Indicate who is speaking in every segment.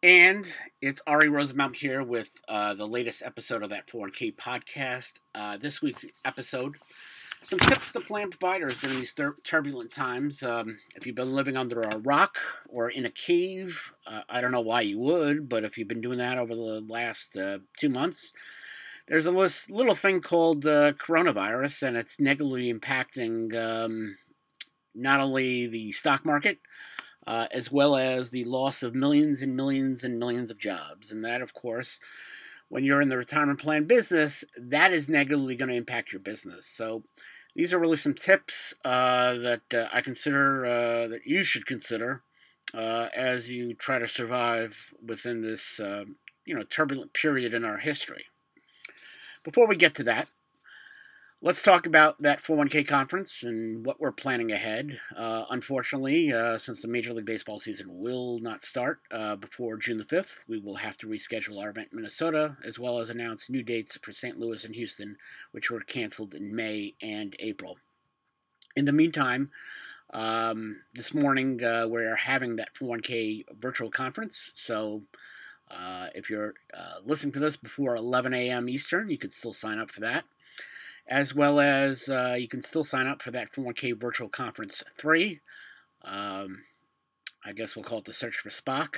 Speaker 1: And it's Ari Rosenbaum here with the latest episode of that 4K podcast. This week's episode, some tips to plan providers during these turbulent times. If you've been living under a rock or in a cave, I don't know why you would, but if you've been doing that over the last 2 months, there's a little thing called coronavirus, and it's negatively impacting not only the stock market, as well as the loss of millions and millions and millions of jobs. And that, of course, when you're in the retirement plan business, that is negatively going to impact your business. So these are really some tips that I consider that you should consider as you try to survive within this turbulent period in our history. Before we get to that, let's talk about that 401k conference and what we're planning ahead. Unfortunately, since the Major League Baseball season will not start before June the 5th, we will have to reschedule our event in Minnesota, as well as announce new dates for St. Louis and Houston, which were canceled in May and April. In the meantime, this morning we're having that 401k virtual conference, so if you're listening to this before 11 a.m. Eastern, you could still sign up for that. As well as you can still sign up for that 401k Virtual Conference 3. I guess we'll call it the Search for Spock.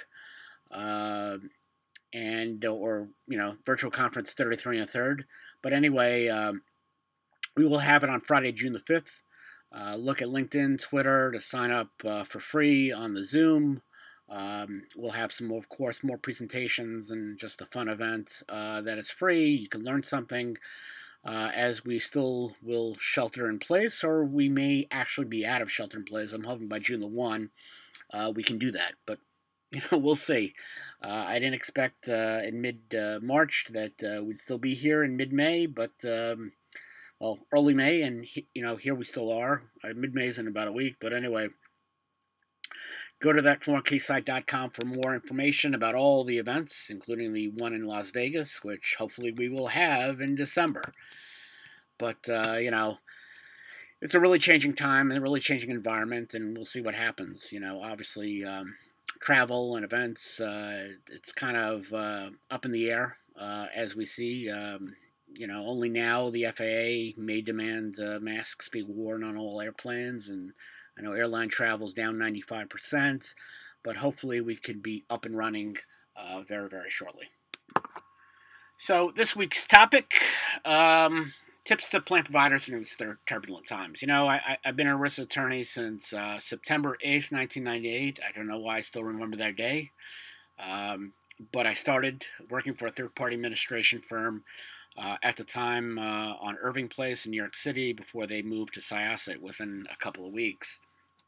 Speaker 1: Virtual Conference 33 and 3rd. But anyway, we will have it on Friday, June the 5th. Look at LinkedIn, Twitter to sign up for free on the Zoom. We'll have more presentations and just a fun event that is free. You can learn something. As we still will shelter in place, or we may actually be out of shelter in place. I'm hoping by June the 1 we can do that, but we'll see. I didn't expect in mid-March that we'd still be here in mid-May, but early May, and here we still are. Mid-May is in about a week, but anyway. Go to that 401ksite.com for more information about all the events, including the one in Las Vegas, which hopefully we will have in December. But, it's a really changing time and a really changing environment, and we'll see what happens. Obviously, travel and events, it's kind of up in the air, as we see. Only now the FAA may demand masks be worn on all airplanes, and I know airline travel is down 95%, but hopefully we could be up and running very, very shortly. So this week's topic, tips to plan providers in these turbulent times. I've been an ERISA attorney since September 8th, 1998. I don't know why I still remember that day, but I started working for a third-party administration firm at the time on Irving Place in New York City before they moved to Syosset within a couple of weeks.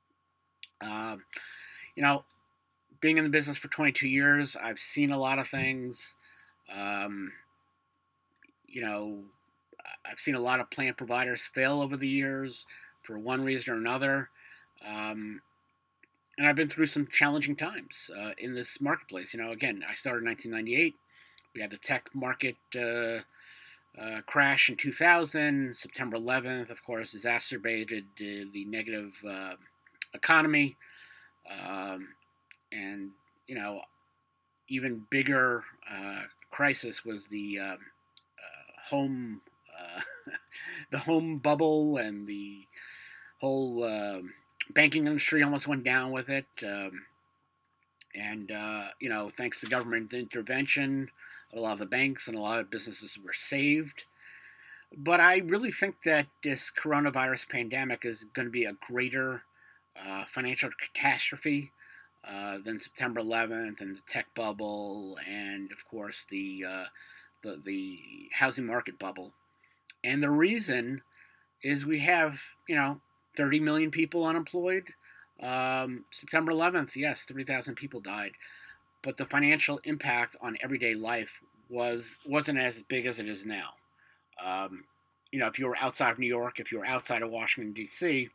Speaker 1: Being in the business for 22 years, I've seen a lot of things. I've seen a lot of plan providers fail over the years for one reason or another. And I've been through some challenging times in this marketplace. Again, I started in 1998. We had the tech market crash in 2000. September 11th, of course, exacerbated the negative economy, and even bigger crisis was the home the home bubble, and the whole banking industry almost went down with it. Thanks to government intervention, a lot of the banks and a lot of businesses were saved. But I really think that this coronavirus pandemic is going to be a greater financial catastrophe than September 11th and the tech bubble, and of course the housing market bubble. And the reason is we have 30 million people unemployed. September 11th, yes, 3,000 people died, but the financial impact on everyday life wasn't as big as it is now. If you were outside of New York, if you were outside of Washington, D.C.,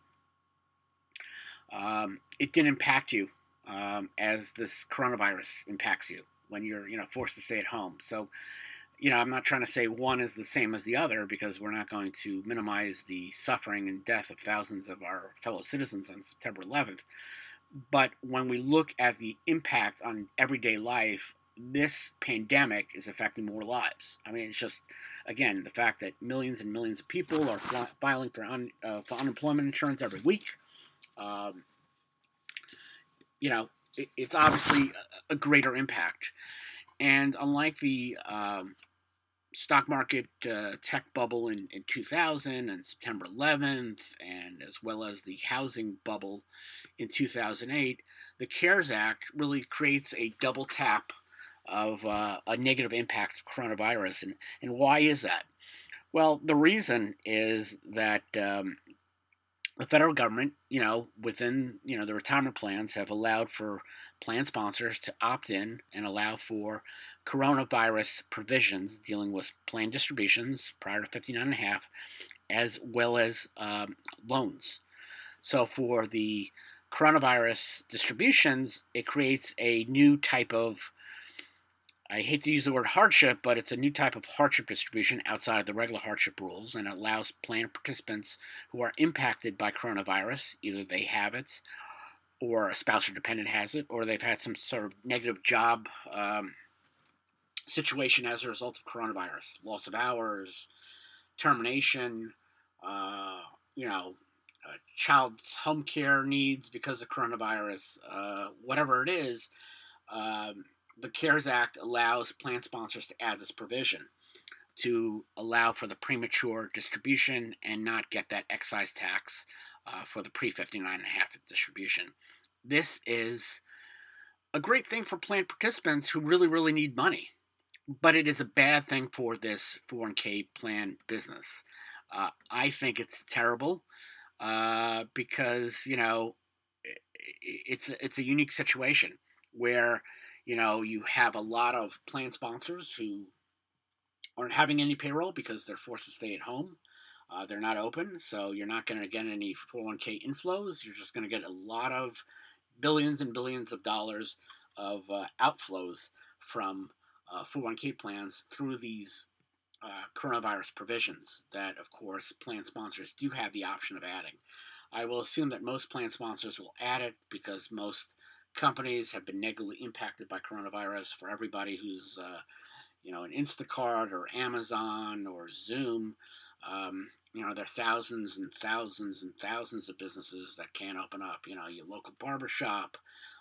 Speaker 1: it didn't impact you as this coronavirus impacts you when you're forced to stay at home. So I'm not trying to say one is the same as the other, because we're not going to minimize the suffering and death of thousands of our fellow citizens on September 11th. But when we look at the impact on everyday life, this pandemic is affecting more lives. I mean, it's just, again, the fact that millions and millions of people are filing for unemployment insurance every week. Um, it's obviously a greater impact. And unlike the stock market tech bubble in 2000 and September 11th, and as well as the housing bubble in 2008, the CARES Act really creates a double tap of a negative impact of coronavirus. And why is that? Well, the reason is that the federal government, within the retirement plans, have allowed for plan sponsors to opt in and allow for coronavirus provisions dealing with plan distributions prior to 59 and a half, as well as loans. So for the coronavirus distributions, it creates a new type of, I hate to use the word hardship, but it's a new type of hardship distribution outside of the regular hardship rules, and it allows plan participants who are impacted by coronavirus, either they have it, or a spouse or dependent has it, or they've had some sort of negative job situation as a result of coronavirus, loss of hours, termination, uh, you know, child home care needs because of coronavirus, whatever it is. The CARES Act allows plan sponsors to add this provision to allow for the premature distribution and not get that excise tax for the pre-59 and a half distribution. This is a great thing for plan participants who really, really need money, but it is a bad thing for this 401k plan business. I think it's terrible because it's a unique situation where you have a lot of plan sponsors who aren't having any payroll because they're forced to stay at home. They're not open, so you're not going to get any 401k inflows. You're just going to get a lot of billions and billions of dollars of outflows from 401k plans through these coronavirus provisions that, of course, plan sponsors do have the option of adding. I will assume that most plan sponsors will add it because most companies have been negatively impacted by coronavirus. For everybody who's an Instacart or Amazon or Zoom, there are thousands and thousands and thousands of businesses that can't open up. Your local barbershop,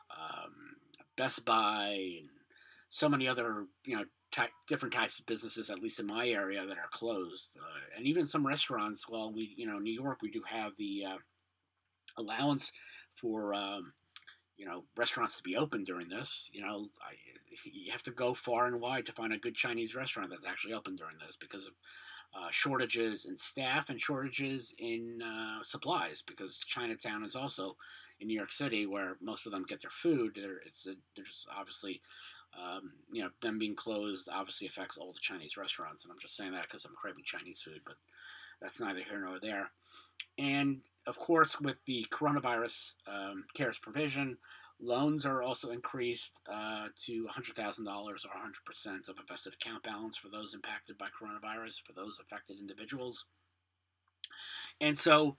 Speaker 1: Best Buy, and so many other different types of businesses, at least in my area, that are closed, and even some restaurants. Well, New York, we do have the allowance for restaurants to be open during this. You have to go far and wide to find a good Chinese restaurant that's actually open during this because of shortages in staff and shortages in supplies, because Chinatown is also in New York City where most of them get their food. There's obviously, them being closed obviously affects all the Chinese restaurants. And I'm just saying that because I'm craving Chinese food, but that's neither here nor there. And of course, with the coronavirus CARES provision, loans are also increased to $100,000 or 100% of invested account balance for those impacted by coronavirus, for those affected individuals. And so,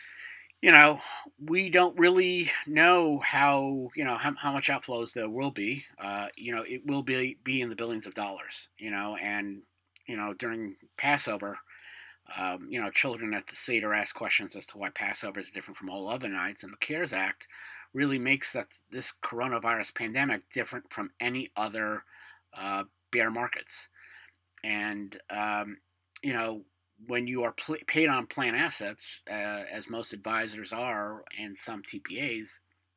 Speaker 1: we don't really know how much outflows there will be. It will be in the billions of dollars, and, during Passover, children at the Seder ask questions as to why Passover is different from all other nights, and the CARES Act really makes this coronavirus pandemic different from any other bear markets. And when you are paid on plan assets, as most advisors are, and some TPAs,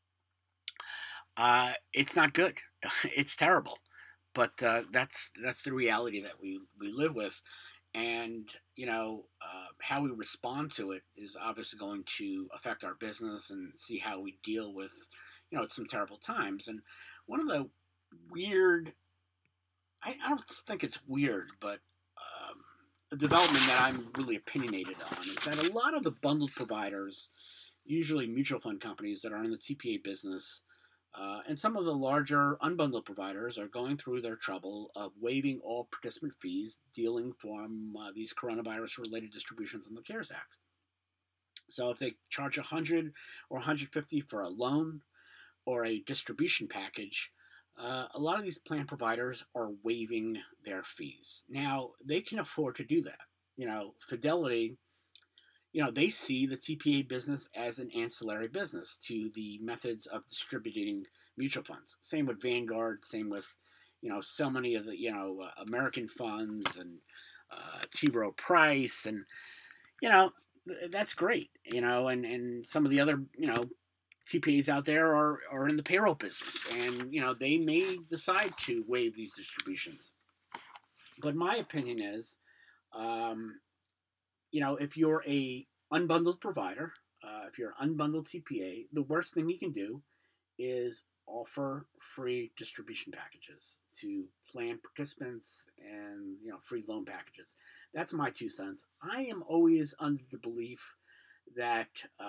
Speaker 1: it's not good. It's terrible. But that's the reality that we live with. And how we respond to it is obviously going to affect our business and see how we deal with some terrible times. And one of the weird, I don't think it's weird, but a development that I'm really opinionated on is that a lot of the bundled providers, usually mutual fund companies that are in the TPA business, and some of the larger unbundled providers are going through their trouble of waiving all participant fees dealing from these coronavirus-related distributions in the CARES Act. So if they charge $100 or $150 for a loan, or a distribution package, a lot of these plan providers are waiving their fees. Now, they can afford to do that. Fidelity, they see the TPA business as an ancillary business to the methods of distributing mutual funds. Same with Vanguard, same with, so many of the, American funds and T. Rowe Price, and, you know, that's great, and some of the other, TPAs out there are in the payroll business, and, they may decide to waive these distributions. But my opinion is, um, if you're a unbundled provider, if you're an unbundled TPA, the worst thing you can do is offer free distribution packages to plan participants and free loan packages. That's my 2 cents. I am always under the belief that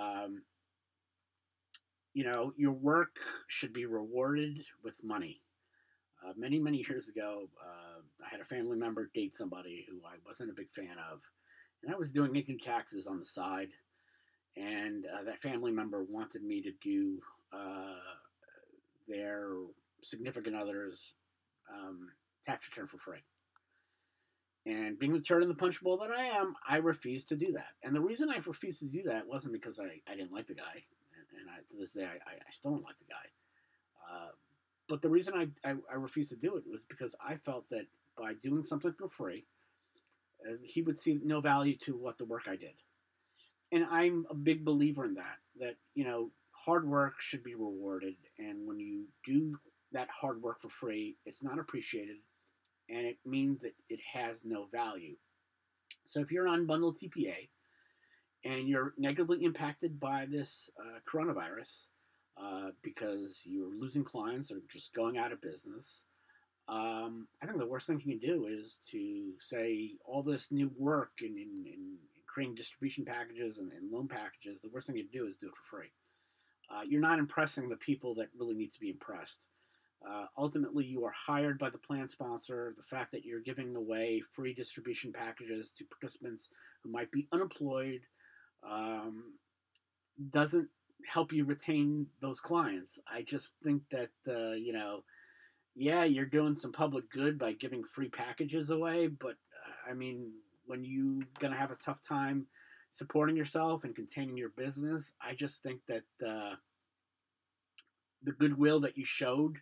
Speaker 1: your work should be rewarded with money. Many years ago, I had a family member date somebody who I wasn't a big fan of, and I was doing income taxes on the side, and that family member wanted me to do their significant other's tax return for free. And being the turd in the punch bowl that I am, I refused to do that. And the reason I refused to do that wasn't because I didn't like the guy, and to this day I still don't like the guy. But the reason I refused to do it was because I felt that by doing something for free, he would see no value to what the work I did. And I'm a big believer in that hard work should be rewarded. And when you do that hard work for free, it's not appreciated, and it means that it has no value. So if you're an unbundled TPA and you're negatively impacted by this coronavirus because you're losing clients or just going out of business, I think the worst thing you can do is to say all this new work in creating distribution packages and loan packages. The worst thing you can do is do it for free. You're not impressing the people that really need to be impressed. Ultimately, you are hired by the plan sponsor. The fact that you're giving away free distribution packages to participants who might be unemployed doesn't help you retain those clients. I just think that, you're doing some public good by giving free packages away, but when you're going to have a tough time supporting yourself and containing your business, I just think that the goodwill that you showed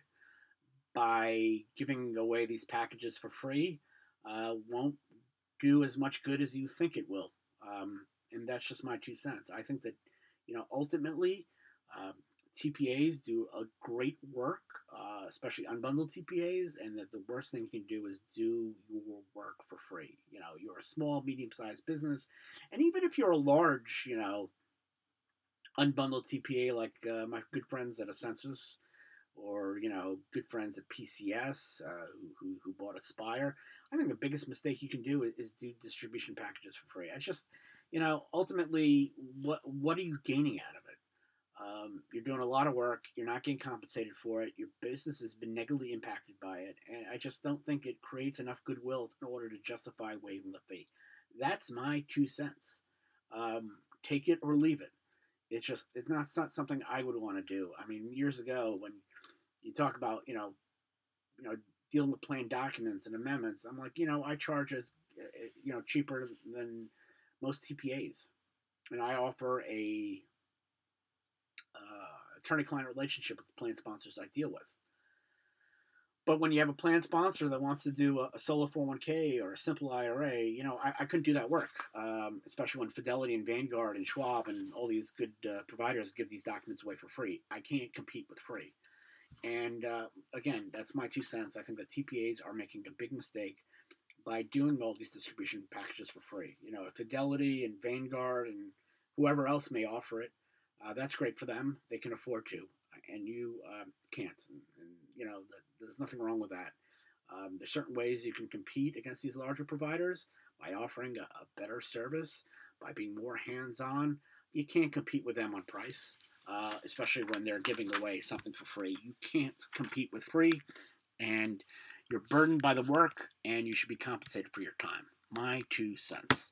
Speaker 1: by giving away these packages for free won't do as much good as you think it will. And that's just my 2 cents. I think that, ultimately, TPAs do a great work, especially unbundled TPAs, and that the worst thing you can do is do your work for free. You're a small, medium-sized business, and even if you're a large, unbundled TPA like my good friends at Ascensus, or good friends at PCS who bought Aspire, I think the biggest mistake you can do is do distribution packages for free. It's just ultimately what are you gaining out of it? You're doing a lot of work. You're not getting compensated for it. Your business has been negatively impacted by it, and I just don't think it creates enough goodwill in order to justify waiving the fee. That's my 2 cents. Take it or leave it. It's not something I would want to do. Years ago when you talk about dealing with plain documents and amendments, I'm like, I charge as cheaper than most TPAs, and I offer a attorney-client relationship with the plan sponsors I deal with. But when you have a plan sponsor that wants to do a solo 401k or a simple IRA, I couldn't do that work, especially when Fidelity and Vanguard and Schwab and all these good providers give these documents away for free. I can't compete with free. And again, that's my 2 cents. I think that TPAs are making a big mistake by doing all these distribution packages for free. If Fidelity and Vanguard and whoever else may offer it, that's great for them. They can afford to, and you can't. And there's nothing wrong with that. There's certain ways you can compete against these larger providers by offering a better service, by being more hands-on. You can't compete with them on price, especially when they're giving away something for free. You can't compete with free, and you're burdened by the work, and you should be compensated for your time. My 2 cents.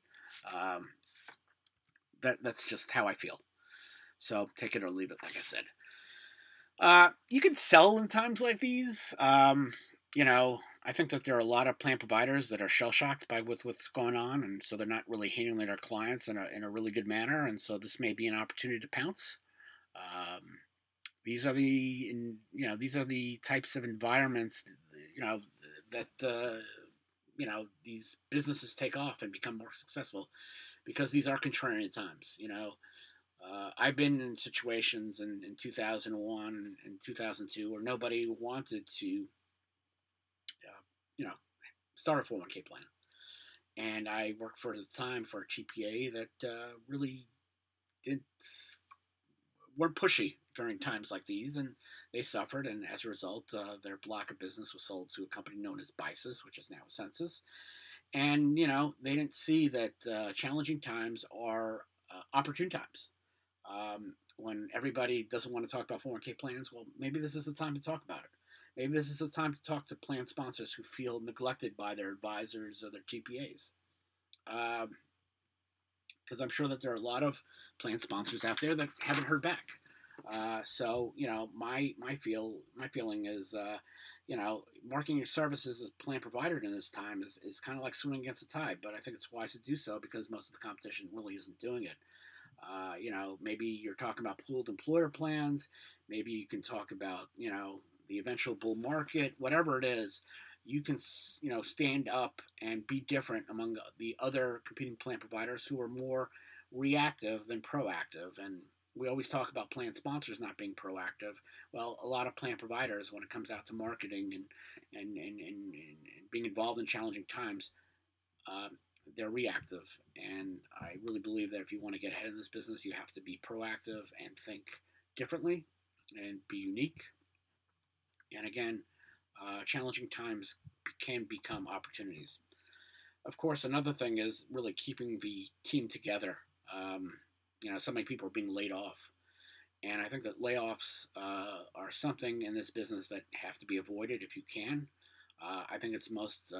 Speaker 1: That's just how I feel. So take it or leave it, like I said. You can sell in times like these. I think that there are a lot of plan providers that are shell shocked by what's going on, and so they're not really handling their clients in a really good manner, and so this may be an opportunity to pounce. Um, these are the types of environments that these businesses take off and become more successful because these are contrarian times. I've been in situations in 2001 and 2002 where nobody wanted to, you know, start a 401k plan. And I worked for the time for a TPA that really didn't weren't pushy during times like these, and they suffered. And as a result, their block of business was sold to a company known as BICES, which is now Census. And they didn't see that challenging times are opportune times. When everybody doesn't want to talk about 401k plans, well, maybe this is the time to talk about it. Maybe this is the time to talk to plan sponsors who feel neglected by their advisors or their TPAs. Because I'm sure that there are a lot of plan sponsors out there that haven't heard back. So my feeling is, marketing your services as a plan provider in this time is kind of like swimming against the tide. But I think it's wise to do so because most of the competition really isn't doing it. Maybe you're talking about pooled employer plans. Maybe you can talk about, the eventual bull market, whatever it is. You can, stand up and be different among the other competing plan providers who are more reactive than proactive. And we always talk about plan sponsors not being proactive. Well, a lot of plan providers, when it comes out to marketing and being involved in challenging times, uh, they're reactive. And I really believe that if you want to get ahead in this business, you have to be proactive and think differently and be unique. And again, challenging times can become opportunities. Of course, another thing is really keeping the team together. So many people are being laid off. And I think that layoffs are something in this business that have to be avoided if you can. I think it's most,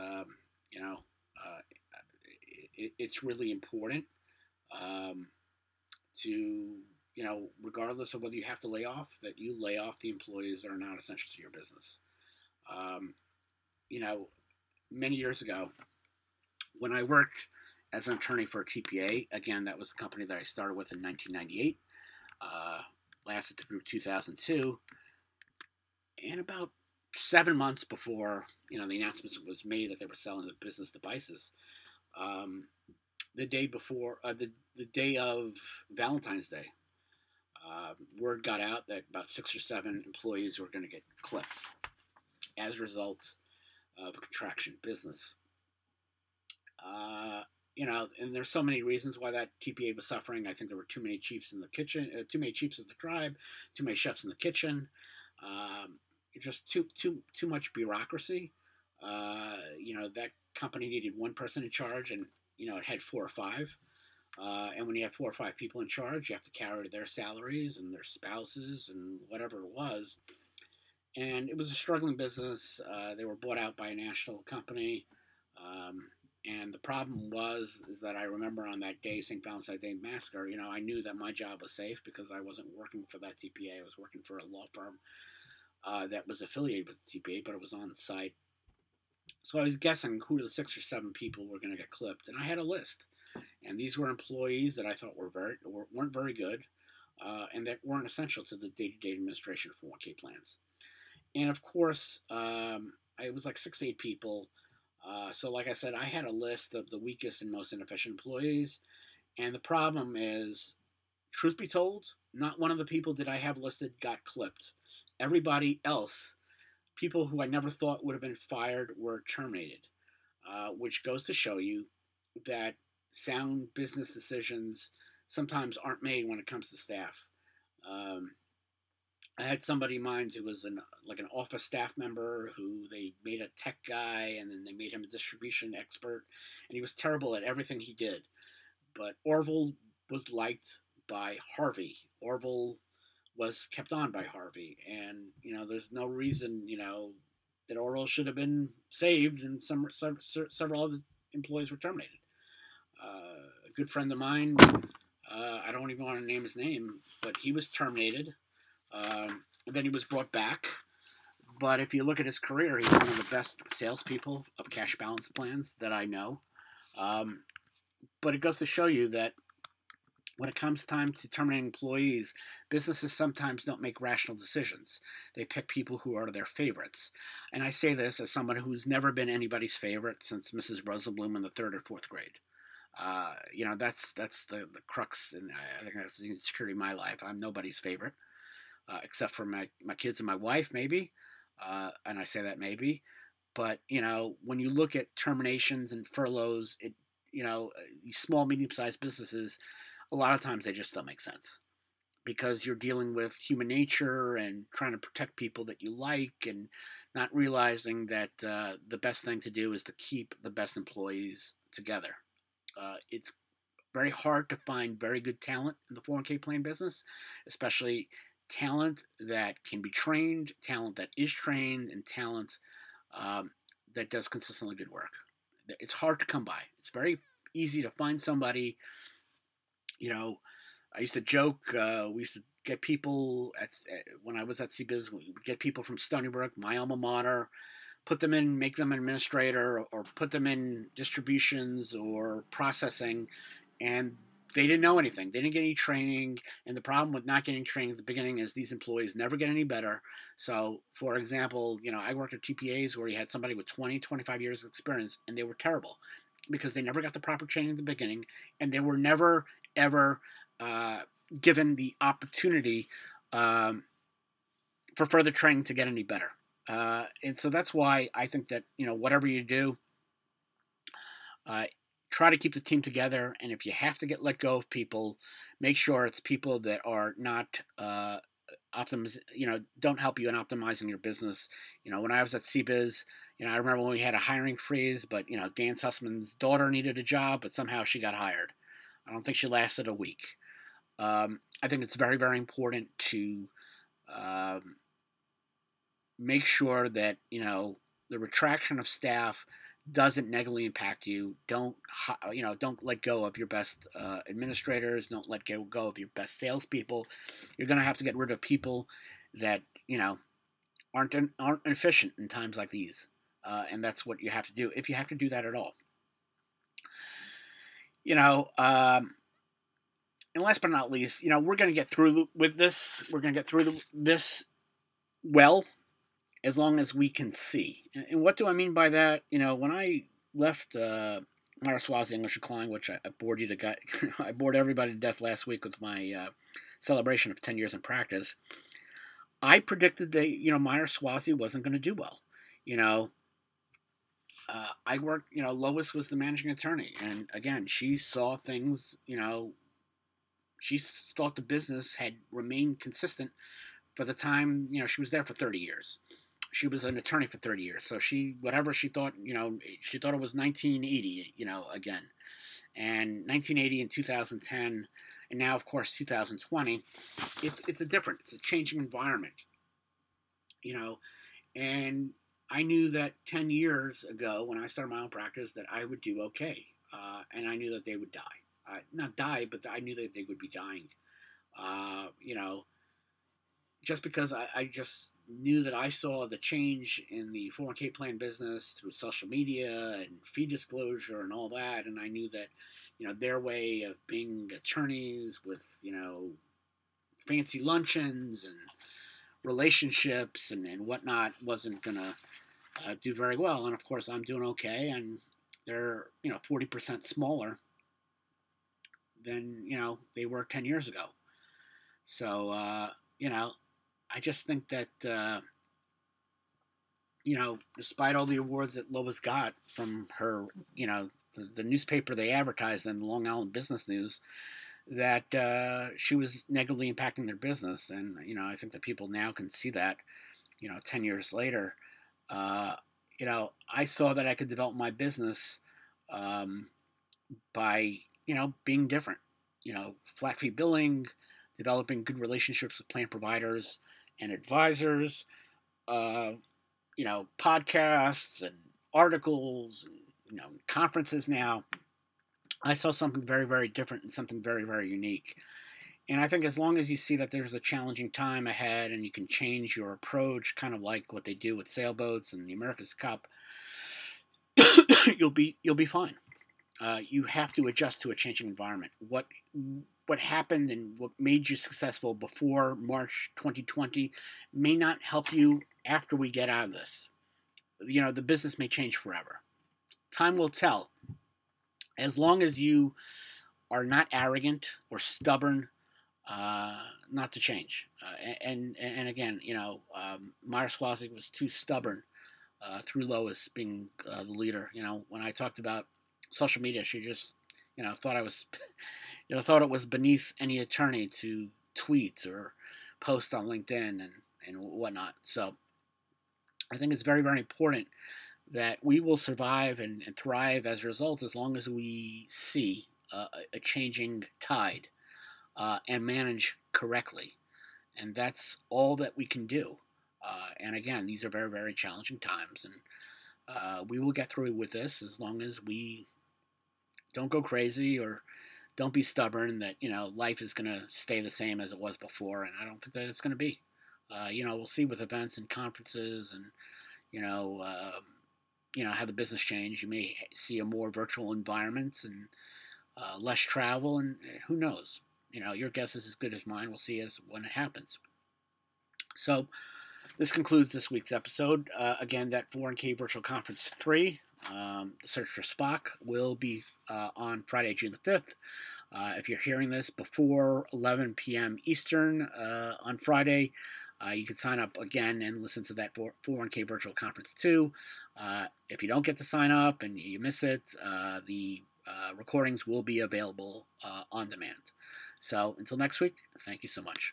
Speaker 1: it's really important um, to, regardless of whether you have to lay off, that you lay off the employees that are not essential to your business. Um, you know, Many years ago, when I worked as an attorney for a TPA, again, that was the company that I started with in 1998, lasted through 2002, and about 7 months before the announcement was made that they were selling the business devices, um, the day before the day of Valentine's Day, word got out that about 6 or 7 employees were going to get clipped as a result of a contraction business. And there's so many reasons why that TPA was suffering. I think there were too many chiefs in the kitchen, too many chiefs of the tribe, too many chefs in the kitchen. Just too much bureaucracy. That company needed one person in charge, and it had 4 or 5. And when you have 4 or 5 people in charge, you have to carry their salaries and their spouses and whatever it was. And it was a struggling business. They were bought out by a national company. And the problem is that I remember on that day, St. Valentine's Day Massacre, I knew that my job was safe because I wasn't working for that TPA. I was working for a law firm that was affiliated with the TPA, but it was on the site. So I was guessing who the 6 or 7 people were going to get clipped, and I had a list. And these were employees that I thought weren't very good, and that weren't essential to the day-to-day administration of 401k plans. And of course, it was like 6 to 8 people. So, like I said, I had a list of the weakest and most inefficient employees. And the problem is, truth be told, not one of the people that I have listed got clipped. Everybody else, people who I never thought would have been fired, were terminated, which goes to show you that sound business decisions sometimes aren't made when it comes to staff. Um, I had somebody in mind who was an office staff member who they made a tech guy, and then they made him a distribution expert, and he was terrible at everything he did. But Orville was liked by Harvey. Orville was kept on by Harvey, and there's no reason that Orville should have been saved, and several other employees were terminated. A good friend of mine, I don't even want to name his name, but he was terminated. then he was brought back. But if you look at his career, he's one of the best salespeople of cash balance plans that I know. Um, but it goes to show you that when it comes time to terminating employees, businesses sometimes don't make rational decisions. They pick people who are their favorites. And I say this as someone who's never been anybody's favorite since Mrs. Rosenblum in the third or fourth grade. That's the crux, and I think that's the insecurity of my life. I'm nobody's favorite, except for my kids and my wife, maybe. And I say that maybe. But, when you look at terminations and furloughs, these small, medium-sized businesses, a lot of times they just don't make sense because you're dealing with human nature and trying to protect people that you like and not realizing that the best thing to do is to keep the best employees together. It's very hard to find very good talent in the 401k plan business, especially talent that can be trained, talent that is trained, and talent that does consistently good work. It's hard to come by. It's very easy to find somebody. I used to joke. We used to get people when I was at CBiz. We would get people from Stony Brook, my alma mater, put them in, make them an administrator, or put them in distributions or processing, and they didn't know anything. They didn't get any training, and the problem with not getting training at the beginning is these employees never get any better. So, for example, I worked at TPAs where you had somebody with 20, 25 years of experience, and they were terrible because they never got the proper training at the beginning, and they were never, ever given the opportunity for further training to get any better. And so that's why I think that, whatever you do, try to keep the team together. And if you have to get let go of people, make sure it's people that are not don't help you in optimizing your business. When I was at CBiz, I remember when we had a hiring freeze, but, Dan Sussman's daughter needed a job, but somehow she got hired. I don't think she lasted a week. I think it's very, very important to make sure that, the retraction of staff doesn't negatively impact you. Don't let go of your best administrators. Don't let go of your best salespeople. You're going to have to get rid of people that, aren't efficient in times like these. And that's what you have to do, if you have to do that at all. And last but not least, we're going to get through with this. We're going to get through this well, as long as we can see. And what do I mean by that? When I left Myra Swazi English & Klein, which I bored you to I bored everybody to death last week with my celebration of 10 years in practice. I predicted that Myra Swazi wasn't going to do well. I worked. Lois was the managing attorney, and again, she saw things. She thought the business had remained consistent for the time. She was there for 30 years. She was an attorney for 30 years. So whatever she thought, she thought it was 1980, again. And 1980 and 2010, and now, of course, 2020, it's a changing environment, and I knew that 10 years ago when I started my own practice that I would do okay. And I knew that they would die. Not die, but I knew that they would be dying. Just because I just knew that I saw the change in the 401k plan business through social media and fee disclosure and all that, and I knew that, their way of being attorneys with, fancy luncheons and relationships and whatnot wasn't going to do very well. And, of course, I'm doing okay, and they're, 40% smaller than, they were 10 years ago. So, I just think that, despite all the awards that Lois got from her, the newspaper they advertised in, Long Island Business News, that she was negatively impacting their business. And, I think that people now can see that, 10 years later. I saw that I could develop my business by, being different, flat fee billing, developing good relationships with plan providers and advisors, podcasts and articles, and, conferences now. I saw something very, very different and something very, very unique. And I think as long as you see that there's a challenging time ahead and you can change your approach, kind of like what they do with sailboats and the America's Cup, you'll be fine. You have to adjust to a changing environment. What happened and what made you successful before March 2020 may not help you after we get out of this. The business may change forever. Time will tell. As long as you are not arrogant or stubborn, not to change. And again, Meyer Swasik was too stubborn through Lois being the leader. When I talked about social media, she just, thought I was, thought it was beneath any attorney to tweet or post on LinkedIn and whatnot. So I think it's very, very important that we will survive and thrive as a result as long as we see a changing tide and manage correctly. And that's all that we can do. And again, these are very, very challenging times. And we will get through with this as long as we don't go crazy or don't be stubborn that, life is going to stay the same as it was before. And I don't think that it's going to be. We'll see with events and conferences and, how the business change. You may see a more virtual environment and less travel, and who knows? Your guess is as good as mine. We'll see as when it happens. So this concludes this week's episode. Again, that 4K Virtual Conference 3, the Search for Spock, will be on Friday, June the 5th. If you're hearing this before 11 p.m. Eastern on Friday, you can sign up again and listen to that 4K Virtual Conference 2. If you don't get to sign up and you miss it, the recordings will be available on demand. So until next week, thank you so much.